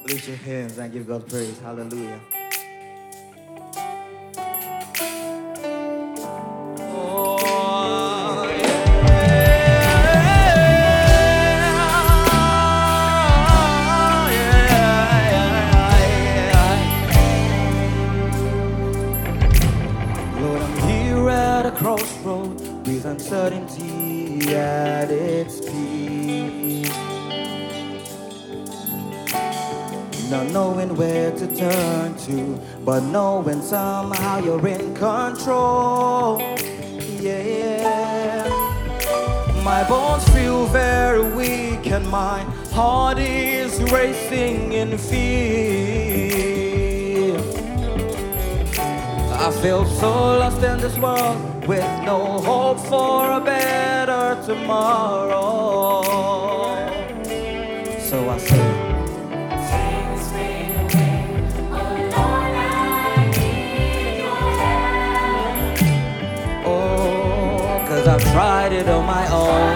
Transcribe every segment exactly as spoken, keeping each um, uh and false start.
Lift your hands and give God praise. Hallelujah. Oh, Lord, I'm here at a crossroad with uncertainty at its peak. Not knowing where to turn to, but knowing somehow you're in control. Yeah. My bones feel very weak and my heart is racing in fear. I feel so lost in this world with no hope for a better tomorrow. So I say, I've tried it on my own.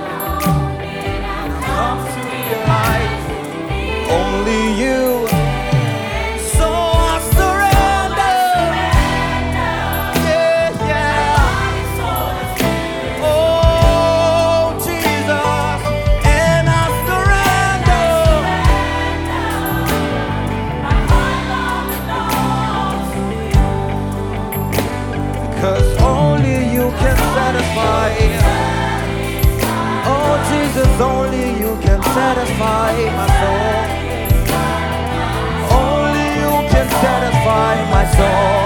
Come to realize only you. So I surrender. Yeah, yeah. Oh, Jesus. And I surrender. Because only you can satisfy. Oh Jesus, only you can satisfy my soul. Only you can satisfy my soul.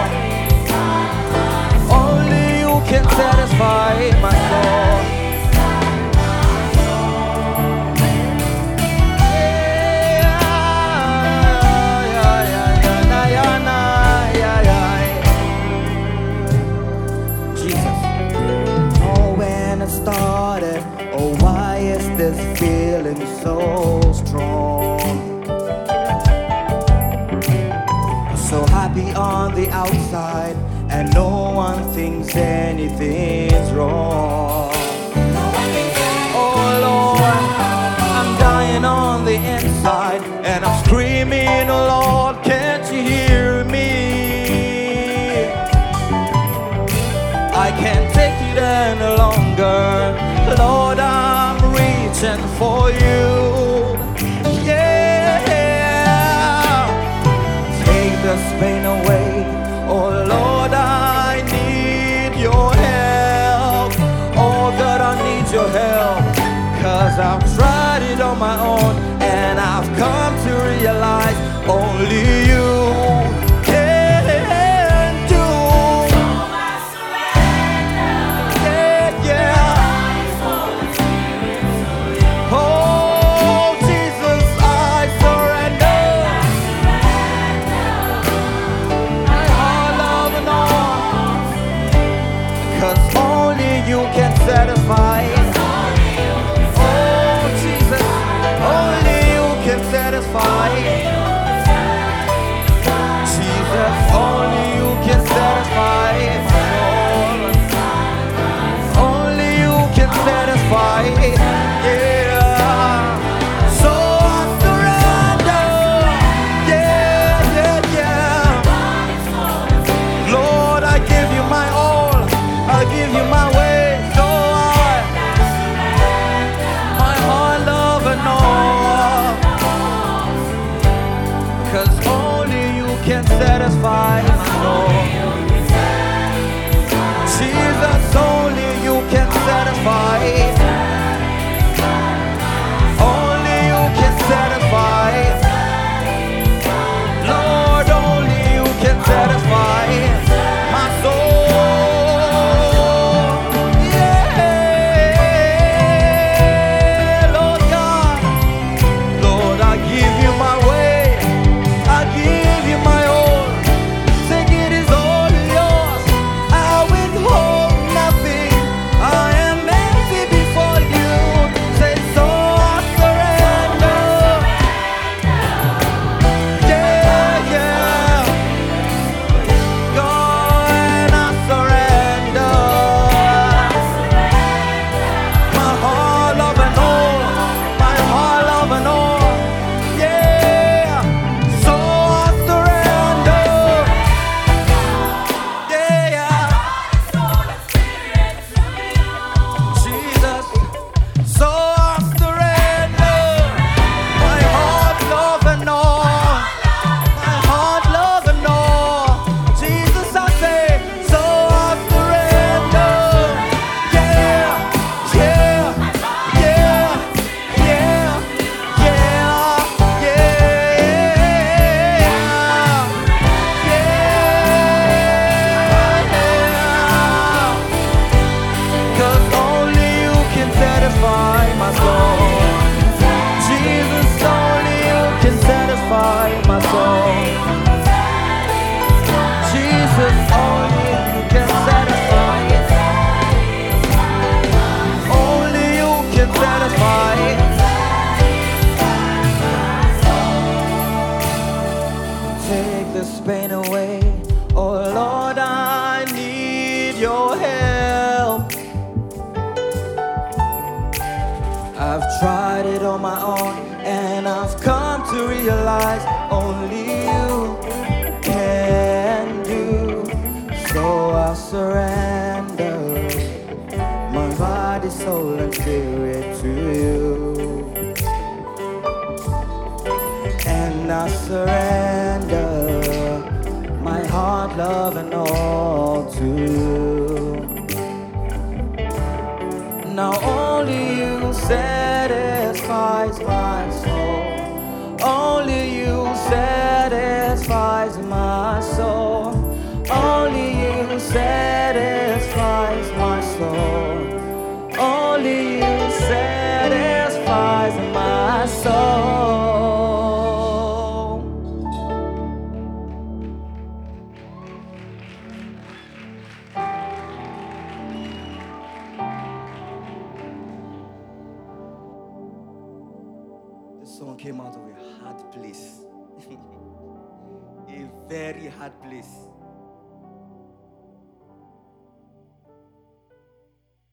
Only you can satisfy my soul. Started, oh why is this feeling so strong? So happy on the outside and no one thinks anything's wrong. Oh Lord, I'm dying on the inside and I'm screaming, oh Lord, can't you hear me? I can't take it any longer. Lord, I'm reaching for you. Yeah. Take this pain away. Oh Lord, I need your help. Oh God, I need your help. Cause I've tried it on my own and I've come to realize only you. Satisfy. Oh Jesus, only I've tried it on my own, and I've come to realize only you can do. So I surrender my body, soul, and spirit to you. And I surrender my heart, love, and all to you. Now only you satisfies my soul. Only you satisfies my soul. Only you satisfies my soul. Only you satisfies my soul. This song came out of a hard place. A very hard place.